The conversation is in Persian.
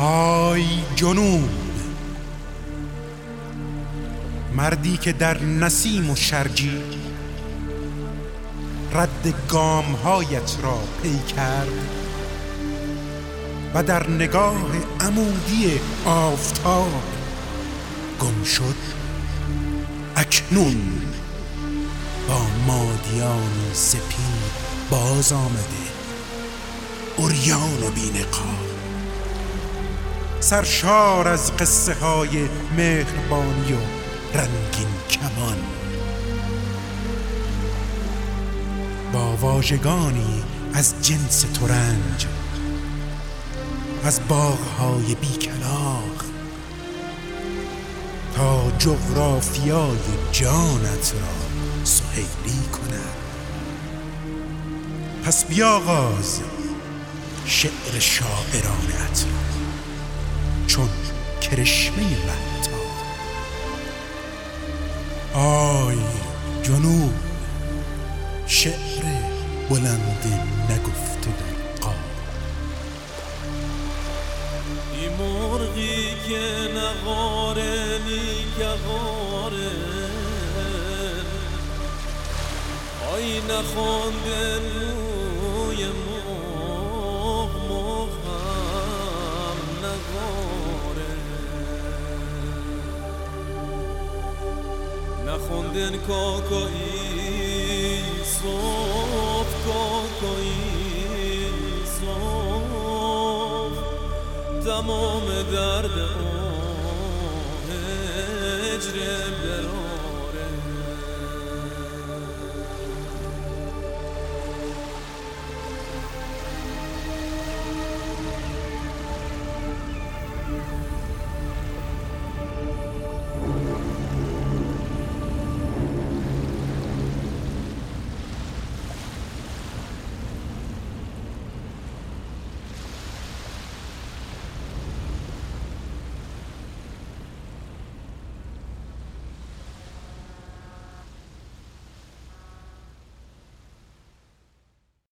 آی جنوب، مردی که در نسیم و شرجی رد گامهایت را پی کرد و در نگاه عمودی آفتاب گم شد، اکنون با مادیانی سپید باز آمده، عریان و بی‌نقاب، سرشار از قصه های مهربانی و رنگین کمان، با واژگانی از جنس ترنج، از باغ‌های بیکلاغ تا جغرافیای جانت را سهیلی کند. پس بیاغاز شعر شاعرانت را چون کرشمه مهتاب. آی جنوب، شعر بلند نگفته در قاب. این مرغی که نغاره نیگهاره، آی نخونده روی موغ هم نگاره، نخوندن کاکایی صبح کاکایی صبح، تمام درد هجر